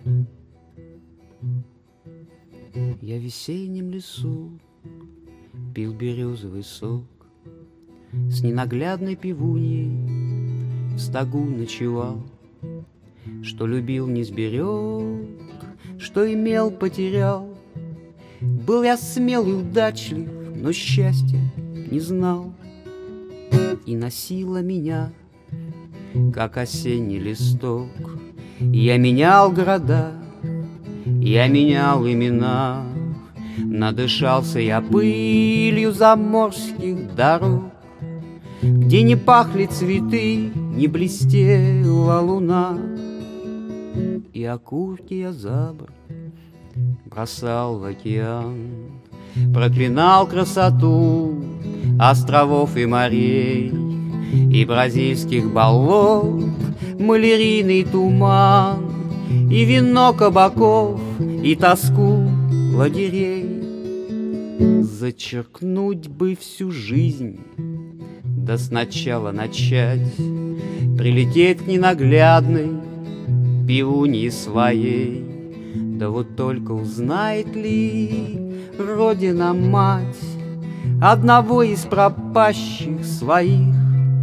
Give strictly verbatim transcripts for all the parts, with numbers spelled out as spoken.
Я в весеннем лесу пил березовый сок, с ненаглядной пивуньей в стогу ночевал. Что любил, не сберег, что имел, потерял. Был я смел и удачлив, но счастья не знал. И носила меня, как осенний листок. Я менял города, я менял имена. Надышался я пылью заморских дорог, где не пахли цветы, не блестела луна. И окурки я за борт бросал в океан, проклинал красоту островов и морей, и бразильских болот малярийный туман, и вино кабаков, и тоску лагерей. Зачеркнуть бы всю жизнь, да сначала начать, прилететь к ненаглядной пивуньи своей. Да вот только узнает ли Родина-мать одного из пропащих своих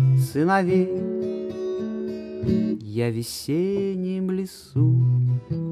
сыновей? Я в весеннем лесу